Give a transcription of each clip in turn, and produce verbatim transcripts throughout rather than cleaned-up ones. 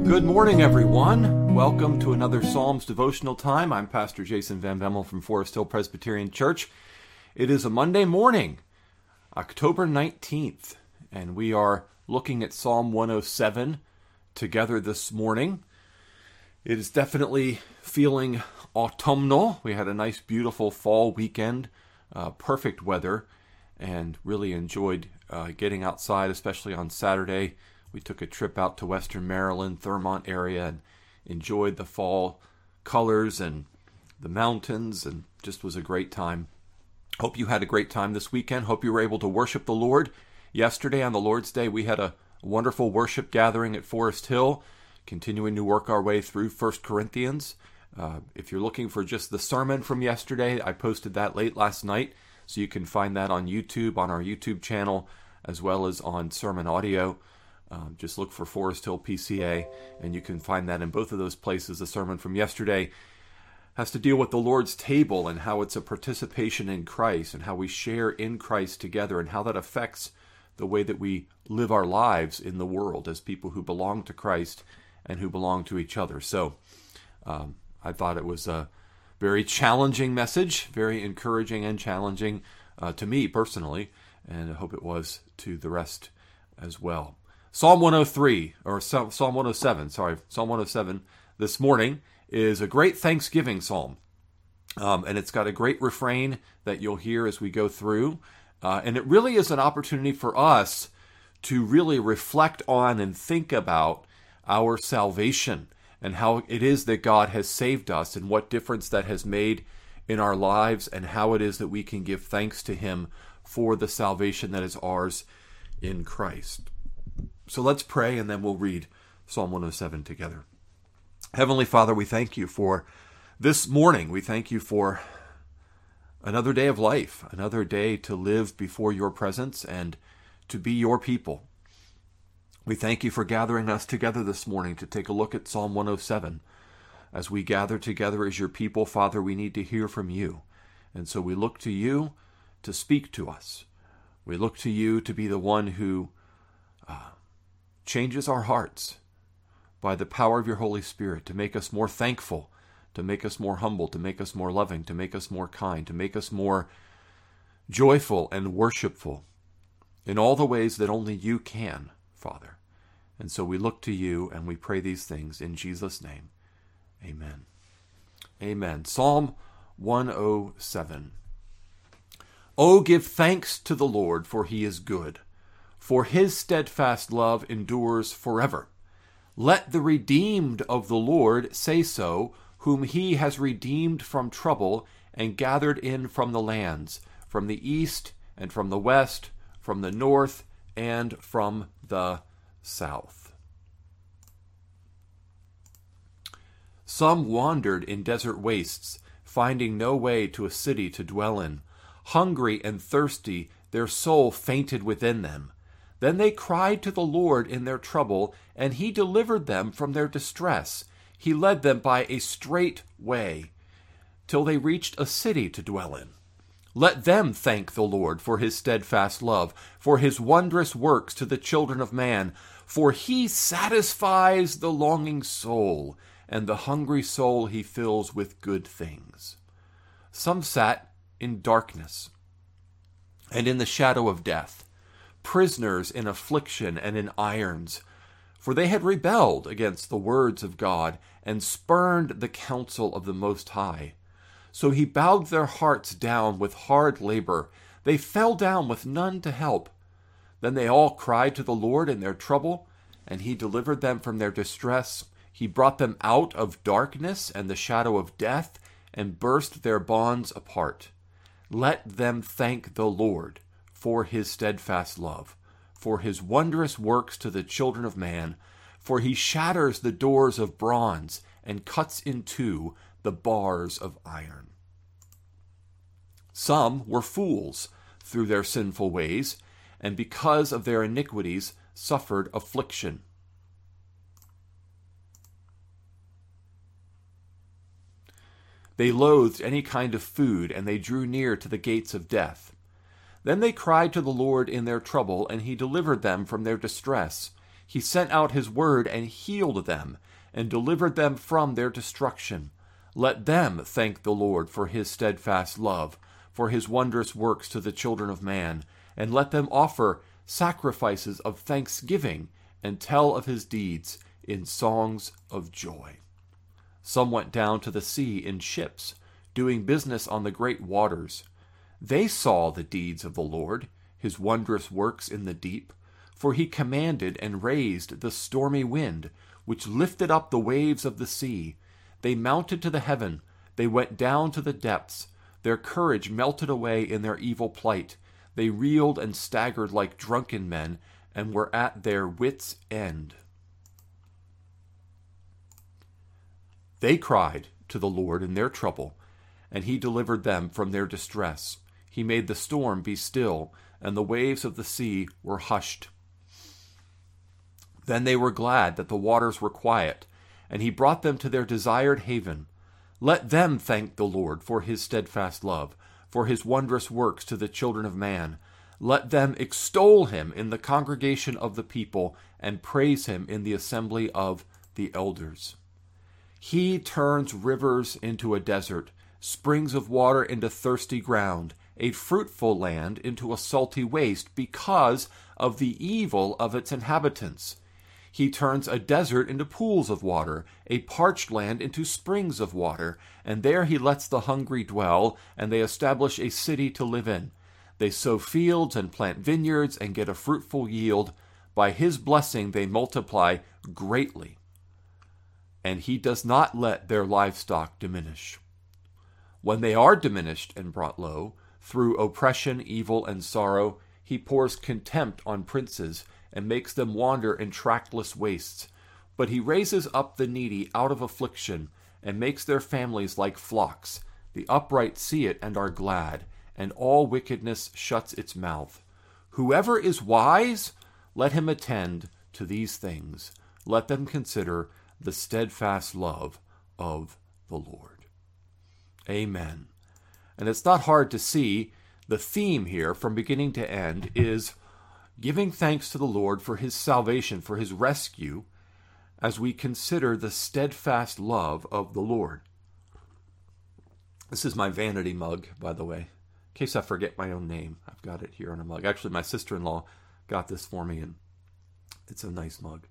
Good morning, everyone. Welcome to another Psalms devotional time. I'm Pastor Jason Van Bemmel from Forest Hill Presbyterian Church. It is a Monday morning, October nineteenth, and we are looking at Psalm one oh seven together this morning. It is definitely feeling autumnal. We had a nice, beautiful fall weekend, uh, perfect weather, and really enjoyed uh, getting outside, especially on Saturday. We took a trip out to Western Maryland, Thurmont area, and enjoyed the fall colors and the mountains, and just was a great time. Hope you had a great time this weekend. Hope you were able to worship the Lord. Yesterday on the Lord's Day, we had a wonderful worship gathering at Forest Hill, continuing to work our way through First Corinthians. Uh, if you're looking for just the sermon from yesterday, I posted that late last night, so you can find that on YouTube, on our YouTube channel, as well as on sermon audio. Um, just look for Forest Hill P C A, and you can find that in both of those places. The sermon from yesterday has to deal with the Lord's table and how it's a participation in Christ and how we share in Christ together and how that affects the way that we live our lives in the world as people who belong to Christ and who belong to each other. So um, I thought it was a very challenging message, very encouraging and challenging uh, to me personally, and I hope it was to the rest as well. Psalm one oh three, or Psalm one oh seven, sorry, Psalm one oh seven this morning is a great Thanksgiving psalm. Um, and it's got a great refrain that you'll hear as we go through. Uh, and it really is an opportunity for us to really reflect on and think about our salvation and how it is that God has saved us and what difference that has made in our lives and how it is that we can give thanks to Him for the salvation that is ours in Christ. So let's pray, and then we'll read Psalm one oh seven together. Heavenly Father, we thank you for this morning. We thank you for another day of life, another day to live before your presence and to be your people. We thank you for gathering us together this morning to take a look at Psalm one oh seven. As we gather together as your people, Father, we need to hear from you. And so we look to you to speak to us. We look to you to be the one who uh, changes our hearts by the power of your Holy Spirit to make us more thankful, to make us more humble, to make us more loving, to make us more kind, to make us more joyful and worshipful in all the ways that only you can, Father. And so we look to you and we pray these things in Jesus' name. Amen. Amen. Psalm one oh seven. Oh, give thanks to the Lord, for he is good, for his steadfast love endures forever. Let the redeemed of the Lord say so, whom he has redeemed from trouble and gathered in from the lands, from the east and from the west, from the north and from the south. Some wandered in desert wastes, finding no way to a city to dwell in. Hungry and thirsty, their soul fainted within them. Then they cried to the Lord in their trouble, and he delivered them from their distress. He led them by a straight way, till they reached a city to dwell in. Let them thank the Lord for his steadfast love, for his wondrous works to the children of man. For he satisfies the longing soul, and the hungry soul he fills with good things. Some sat in darkness and in the shadow of death, prisoners in affliction and in irons, for they had rebelled against the words of God and spurned the counsel of the Most High. So he bowed their hearts down with hard labor. They fell down with none to help. Then they all cried to the Lord in their trouble, and he delivered them from their distress. He brought them out of darkness and the shadow of death and burst their bonds apart. Let them thank the Lord for his steadfast love, for his wondrous works to the children of man, for he shatters the doors of bronze and cuts in two the bars of iron. Some were fools through their sinful ways, and because of their iniquities suffered affliction. They loathed any kind of food, and they drew near to the gates of death. Then they cried to the Lord in their trouble, and he delivered them from their distress. He sent out his word and healed them, and delivered them from their destruction. Let them thank the Lord for his steadfast love, for his wondrous works to the children of man, and let them offer sacrifices of thanksgiving, and tell of his deeds in songs of joy. Some went down to the sea in ships, doing business on the great waters. They saw the deeds of the Lord, his wondrous works in the deep. For he commanded and raised the stormy wind, which lifted up the waves of the sea. They mounted to the heaven, they went down to the depths. Their courage melted away in their evil plight. They reeled and staggered like drunken men, and were at their wits' end. They cried to the Lord in their trouble, and he delivered them from their distress. He made the storm be still, and the waves of the sea were hushed. Then they were glad that the waters were quiet, and he brought them to their desired haven. Let them thank the Lord for his steadfast love, for his wondrous works to the children of man. Let them extol him in the congregation of the people, and praise him in the assembly of the elders. He turns rivers into a desert, springs of water into thirsty ground, a fruitful land into a salty waste, because of the evil of its inhabitants. He turns a desert into pools of water, a parched land into springs of water, and there he lets the hungry dwell, and they establish a city to live in. They sow fields and plant vineyards and get a fruitful yield. By his blessing they multiply greatly, and he does not let their livestock diminish. When they are diminished and brought low, through oppression, evil, and sorrow, he pours contempt on princes, and makes them wander in trackless wastes. But he raises up the needy out of affliction, and makes their families like flocks. The upright see it and are glad, and all wickedness shuts its mouth. Whoever is wise, let him attend to these things. Let them consider the steadfast love of the Lord. Amen. And it's not hard to see the theme here from beginning to end is giving thanks to the Lord for his salvation, for his rescue, as we consider the steadfast love of the Lord. This is my vanity mug, by the way. In case I forget my own name, I've got it here on a mug. Actually, my sister-in-law got this for me, and it's a nice mug.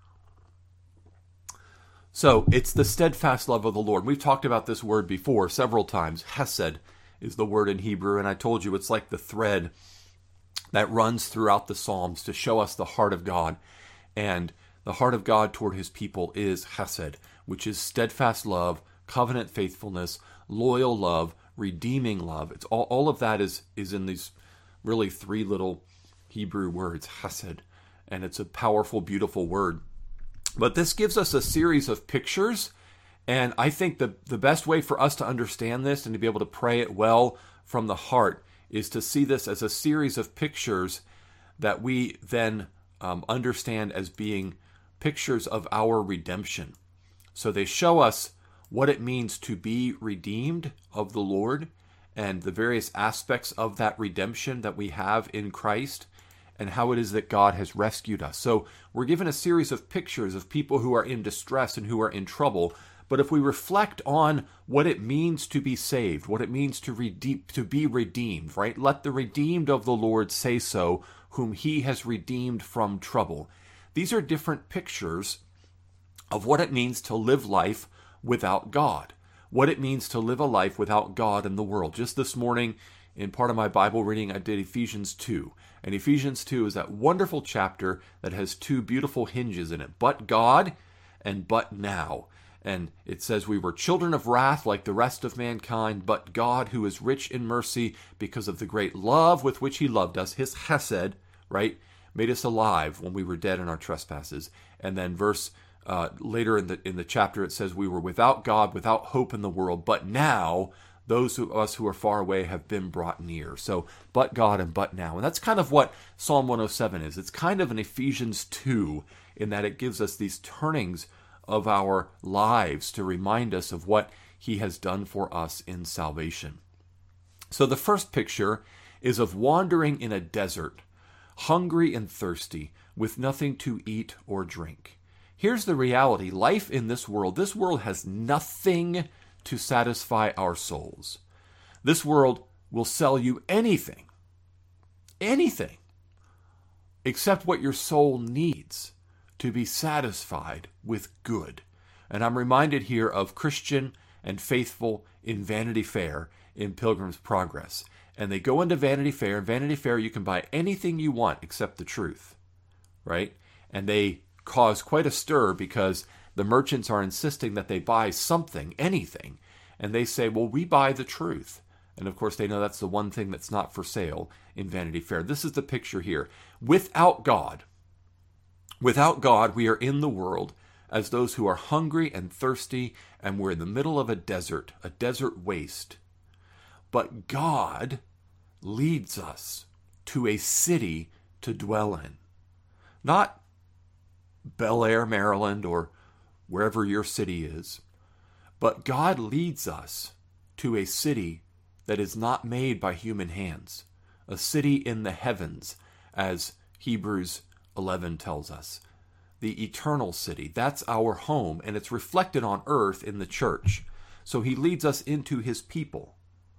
So, it's the steadfast love of the Lord. We've talked about this word before several times. Hesed is the word in Hebrew, and I told you it's like the thread that runs throughout the Psalms to show us the heart of God. And the heart of God toward his people is Hesed, which is steadfast love, covenant faithfulness, loyal love, redeeming love. It's all, all of that is, is in these really three little Hebrew words, Hesed. And it's a powerful, beautiful word. But this gives us a series of pictures. And I think the, the best way for us to understand this and to be able to pray it well from the heart is to see this as a series of pictures that we then um, understand as being pictures of our redemption. So they show us what it means to be redeemed of the Lord and the various aspects of that redemption that we have in Christ and how it is that God has rescued us. So we're given a series of pictures of people who are in distress and who are in trouble. But if we reflect on what it means to be saved, what it means to redeem, to be redeemed, right? Let the redeemed of the Lord say so, whom he has redeemed from trouble. These are different pictures of what it means to live life without God, what it means to live a life without God in the world. Just this morning, in part of my Bible reading, I did Ephesians two. And Ephesians two is that wonderful chapter that has two beautiful hinges in it, but God and but now. And it says we were children of wrath like the rest of mankind, but God, who is rich in mercy because of the great love with which he loved us, his chesed, right, made us alive when we were dead in our trespasses. And then verse uh, later in the in the chapter, it says we were without God, without hope in the world, but now those of us who are far away have been brought near. So, but God and but now. And that's kind of what Psalm one oh seven is. It's kind of an Ephesians two in that it gives us these turnings of our lives to remind us of what he has done for us in salvation. So the first picture is of wandering in a desert, hungry and thirsty, with nothing to eat or drink. Here's the reality. Life in this world, this world has nothing to satisfy our souls. This world will sell you anything, anything, except what your soul needs to be satisfied with good. And I'm reminded here of Christian and Faithful in Vanity Fair in Pilgrim's Progress. And they go into Vanity Fair. In Vanity Fair, you can buy anything you want except the truth, right? And they cause quite a stir because the merchants are insisting that they buy something, anything. And they say, well, we buy the truth. And of course, they know that's the one thing that's not for sale in Vanity Fair. This is the picture here. Without God, without God, we are in the world as those who are hungry and thirsty, and we're in the middle of a desert, a desert waste. But God leads us to a city to dwell in. Not Bel Air, Maryland, or wherever your city is, but God leads us to a city that is not made by human hands, a city in the heavens, as Hebrews eleven tells us. The eternal city, that's our home, and it's reflected on earth in the church. So he leads us into his people.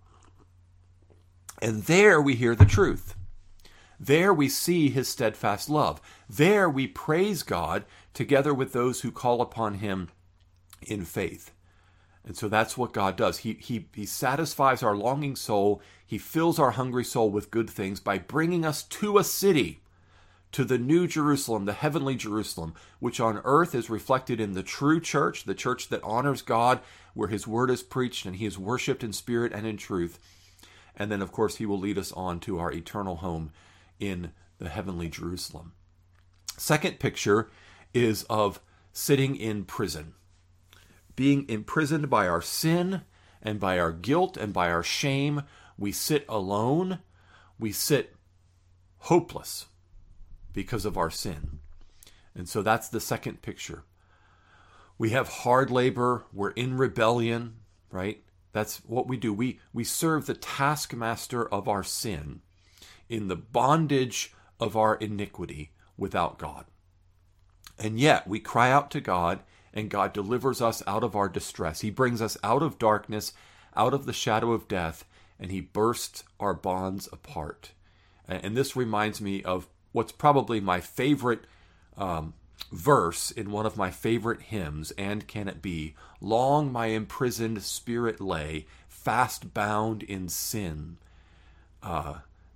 And there we hear the truth. There we see his steadfast love. There we praise God together with those who call upon him in faith. And so that's what God does. He, he, he satisfies our longing soul. He fills our hungry soul with good things by bringing us to a city, to the new Jerusalem, the heavenly Jerusalem, which on earth is reflected in the true church, the church that honors God, where his word is preached and he is worshipped in spirit and in truth. And then, of course, he will lead us on to our eternal home in the heavenly Jerusalem. Second picture is of sitting in prison. Being imprisoned by our sin and by our guilt and by our shame. We sit alone. We sit hopeless because of our sin. And so that's the second picture. We have hard labor. We're in rebellion, right? That's what we do. We, we serve the taskmaster of our sin in the bondage of our iniquity without God. And yet we cry out to God, and God delivers us out of our distress. He brings us out of darkness, out of the shadow of death, and he bursts our bonds apart. And this reminds me of what's probably my favorite um, verse in one of my favorite hymns, And Can It Be? Long my imprisoned spirit lay, fast bound in sin. Uh,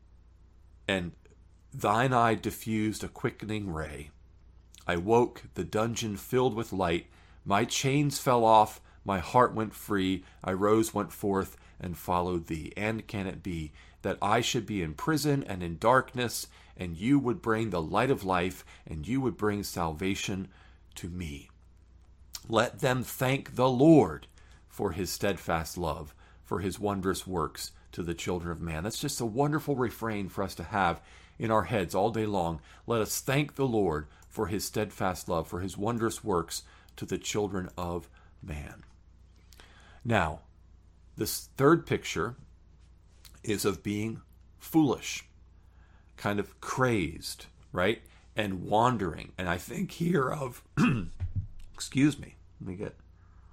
and thine eye diffused a quickening ray. I woke, the dungeon filled with light. My chains fell off, my heart went free. I rose, went forth, and followed thee. And can it be that I should be in prison and in darkness, and you would bring the light of life, and you would bring salvation to me? Let them thank the Lord for his steadfast love, for his wondrous works to the children of man. That's just a wonderful refrain for us to have in our heads all day long. Let us thank the Lord for his steadfast love, for his wondrous works to the children of man. Now, this third picture is of being foolish, kind of crazed, right? And wandering. And I think here of, excuse me, let me get,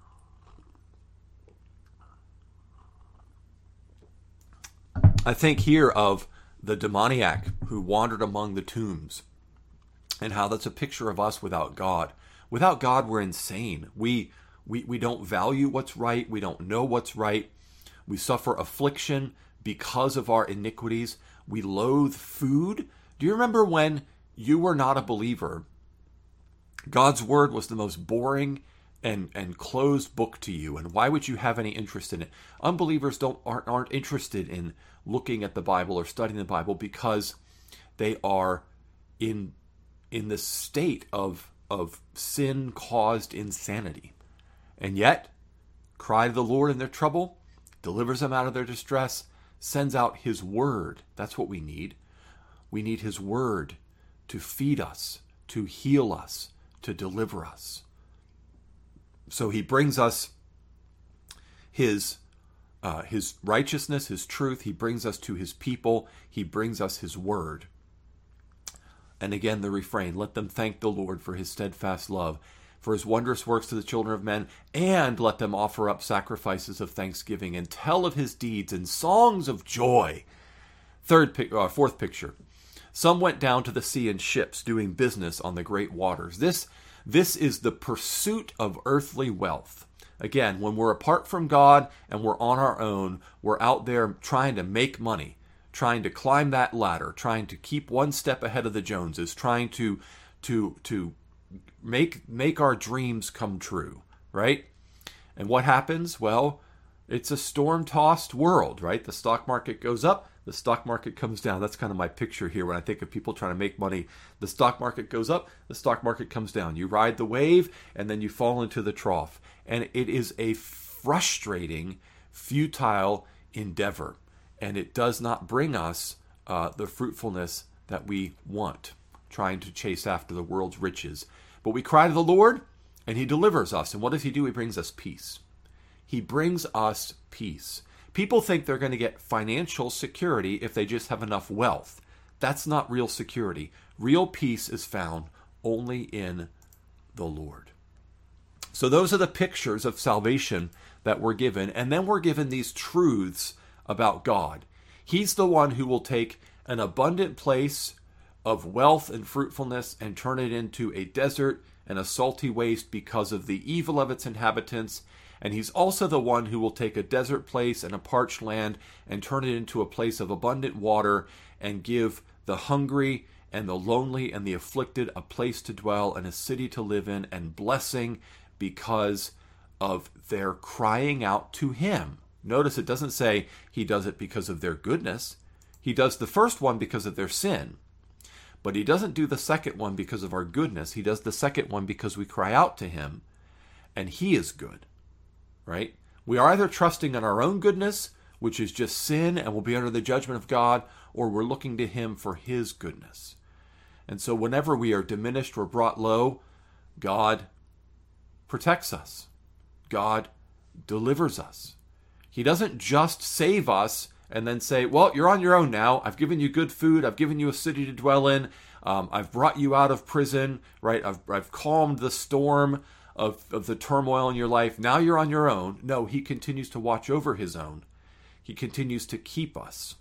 I think here of the demoniac who wandered among the tombs, and how that's a picture of us without God. Without God, we're insane. We, we, we don't value what's right. We don't know what's right. We suffer affliction because of our iniquities. We loathe food. Do you remember when you were not a believer? God's word was the most boring and, and closed book to you. And why would you have any interest in it? Unbelievers don't aren't, aren't interested in looking at the Bible or studying the Bible because they are in in this state of of sin-caused insanity. And yet, cry to the Lord in their trouble, delivers them out of their distress, sends out his word. That's what we need. We need his word to feed us, to heal us, to deliver us. So he brings us his uh, his righteousness, his truth. He brings us to his people. He brings us his word. And again, the refrain, let them thank the Lord for his steadfast love, for his wondrous works to the children of men, and let them offer up sacrifices of thanksgiving and tell of his deeds and songs of joy. Third, uh, fourth picture. Some went down to the sea in ships, doing business on the great waters. This, this is the pursuit of earthly wealth. Again, when we're apart from God and we're on our own, we're out there trying to make money, trying to climb that ladder, trying to keep one step ahead of the Joneses, trying to to to make make our dreams come true, right? And what happens? Well, it's a storm-tossed world, right? The stock market goes up, the stock market comes down. That's kind of my picture here when I think of people trying to make money. The stock market goes up, the stock market comes down. You ride the wave, and then you fall into the trough. And it is a frustrating, futile endeavor. And it does not bring us uh, the fruitfulness that we want, trying to chase after the world's riches. But we cry to the Lord, and he delivers us. And what does he do? He brings us peace. He brings us peace. People think they're going to get financial security if they just have enough wealth. That's not real security. Real peace is found only in the Lord. So those are the pictures of salvation that we're given. And then we're given these truths about God. He's the one who will take an abundant place of wealth and fruitfulness and turn it into a desert and a salty waste because of the evil of its inhabitants. And he's also the one who will take a desert place and a parched land and turn it into a place of abundant water and give the hungry and the lonely and the afflicted a place to dwell and a city to live in and blessing because of their crying out to him. Notice it doesn't say he does it because of their goodness. He does the first one because of their sin. But he doesn't do the second one because of our goodness. He does the second one because we cry out to him, and he is good, right? We are either trusting in our own goodness, which is just sin and will be under the judgment of God, or we're looking to him for his goodness. And so whenever we are diminished or brought low, God protects us. God delivers us. He doesn't just save us and then say, well, you're on your own now. I've given you good food. I've given you a city to dwell in. Um, I've brought you out of prison, right? I've, I've calmed the storm of, of the turmoil in your life. Now you're on your own. No, he continues to watch over his own. He continues to keep us.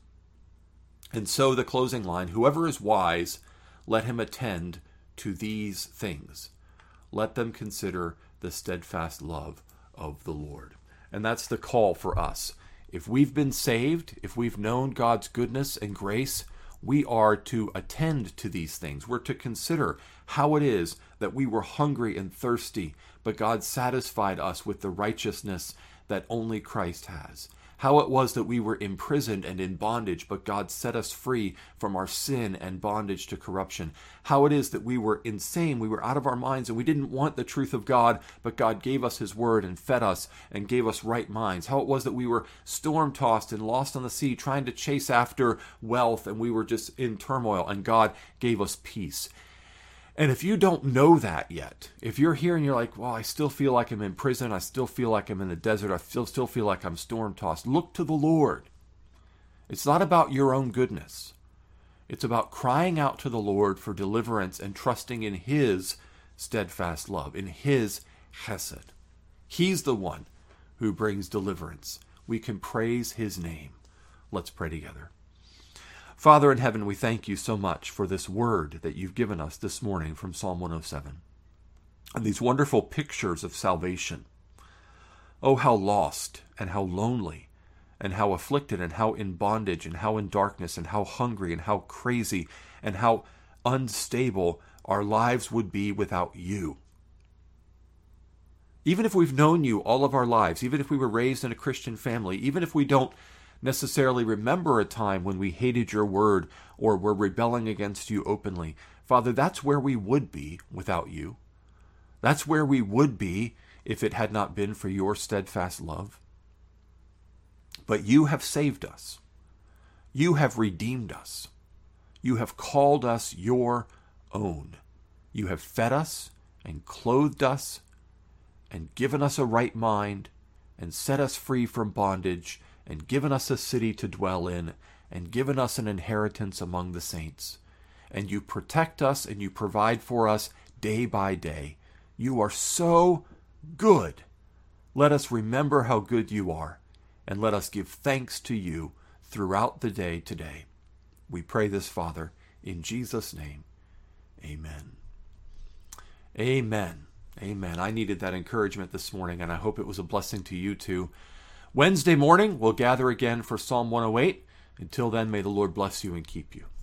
And so the closing line, whoever is wise, let him attend to these things. Let them consider the steadfast love of the Lord. And that's the call for us. If we've been saved, if we've known God's goodness and grace, we are to attend to these things. We're to consider how it is that we were hungry and thirsty, but God satisfied us with the righteousness that only Christ has. How it was that we were imprisoned and in bondage, but God set us free from our sin and bondage to corruption. How it is that we were insane, we were out of our minds, and we didn't want the truth of God, but God gave us his word and fed us and gave us right minds. How it was that we were storm-tossed and lost on the sea, trying to chase after wealth, and we were just in turmoil, and God gave us peace. And if you don't know that yet, if you're here and you're like, well, I still feel like I'm in prison, I still feel like I'm in the desert, I still, still feel like I'm storm-tossed, look to the Lord. It's not about your own goodness. It's about crying out to the Lord for deliverance and trusting in his steadfast love, in his chesed. He's the one who brings deliverance. We can praise his name. Let's pray together. Father in heaven, we thank you so much for this word that you've given us this morning from Psalm one oh seven. And these wonderful pictures of salvation. Oh, how lost and how lonely and how afflicted and how in bondage and how in darkness and how hungry and how crazy and how unstable our lives would be without you. Even if we've known you all of our lives, even if we were raised in a Christian family, even if we don't necessarily remember a time when we hated your word or were rebelling against you openly. Father, that's where we would be without you. That's where we would be if it had not been for your steadfast love. But you have saved us. You have redeemed us. You have called us your own. You have fed us and clothed us and given us a right mind and set us free from bondage and given us a city to dwell in, and given us an inheritance among the saints. and you protect us and you provide for us day by day. You are so good. Let us remember how good you are, and let us give thanks to you throughout the day today. We pray this, Father, in Jesus' name. Amen. Amen. Amen. I needed that encouragement this morning, and I hope it was a blessing to you too. Wednesday morning, we'll gather again for Psalm one oh eight. Until then, may the Lord bless you and keep you.